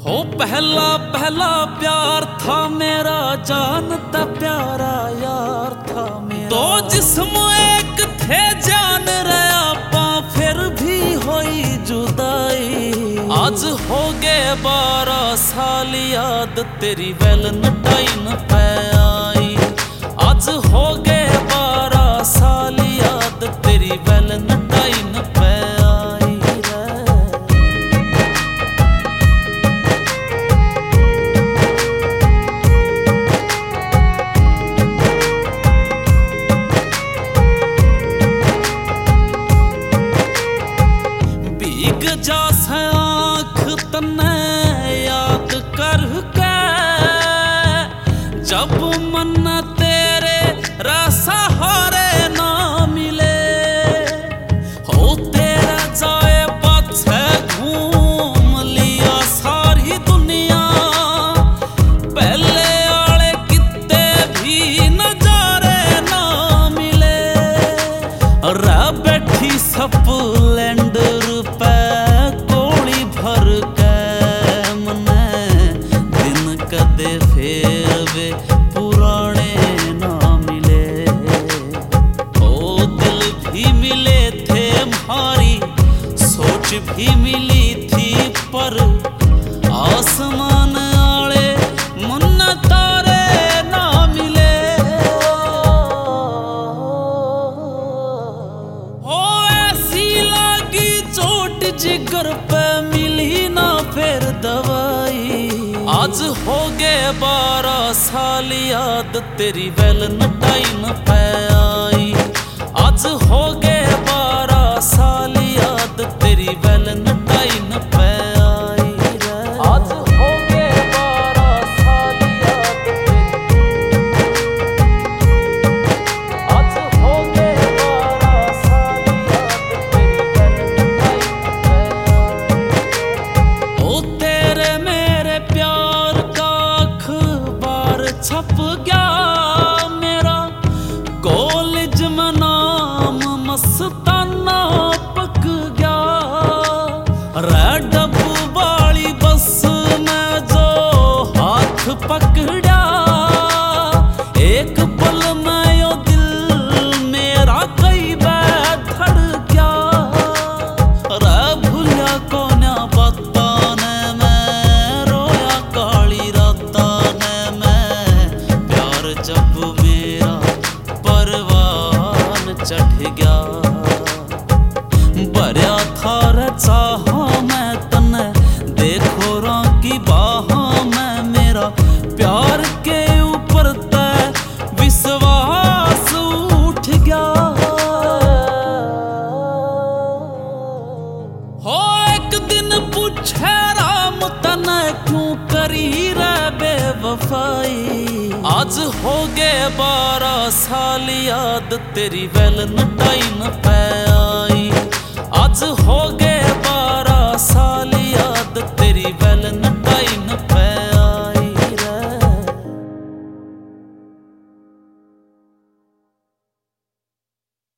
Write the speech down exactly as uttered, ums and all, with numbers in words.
हो पहला पहला प्यार था मेरा, जानता प्यारा यार था मेरा। तो जिस्म एक थे जान रहा पा, फिर भी होई जुदाई। आज हो गए बारह साल याद तेरी वैलेंटाइन पे आई। आज हो गए बारह साल याद तेरी वैलेंटाइन पे आई रे। भीग जा से आँख तन्ने याद कर के, जब मन तेरे रसा हारे ना मिले। हो तेरा जाए पाछे घूम लिया सारी दुनिया, पहले आले कितने भी नजारे ना मिले। रह बैठी स्प्लेंडर पे गोली भर के मने, दिन कदे फेर वे पुराने ना मिले। ओ दिल भी मिले थे भारी, सोच भी मिली थी, पर आसमान आले मुन्ना तारे ना मिले। ओ ऐसी लागी चोट जिगर पे, मिली ना फिर दवाई। आज हो गए बारह साल याद तेरी वैलेंटाइन पे आई। आज हो गए बारह साल याद तेरी वैलेंटाइन पे आई रे। आज हो गए बारह साल याद तेरी, आज हो गए बारह साल याद तेरी वैलेंटाइन पे आई। ओ तेरे मेरे प्यार का अखबार छप गया मेरा, कॉलेज में नाम मस्ताना पक गया। रेड वाली बस में जो हाथ पकड़ा, एक पल में यो दिल मेरा कई बार धड़ गया। रे भूलिया कोन्या बताने में, रोया काली राताने में, प्यार जब मेरा परवान चढ़ गया। भरया था चाह मैं तने, देखो रा की बाह में, मेरा प्यार के ऊपर तय विश्वास उठ गया। हो एक दिन पूछे राम तने, क्यों करी रे बेवफाई। आज हो गए बारह साल याद तेरी वैलेंटाइन पे आई। आज हो गए